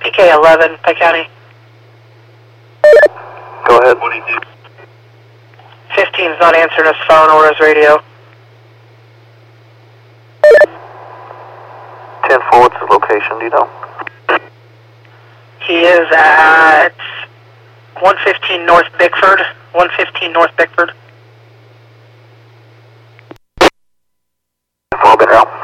PK11, Pike County. Go ahead. 15's not answering his phone or his radio. 10-4, what's his location, do you know? He is at 115 North Bickford. 115 North Bickford. 4, been out.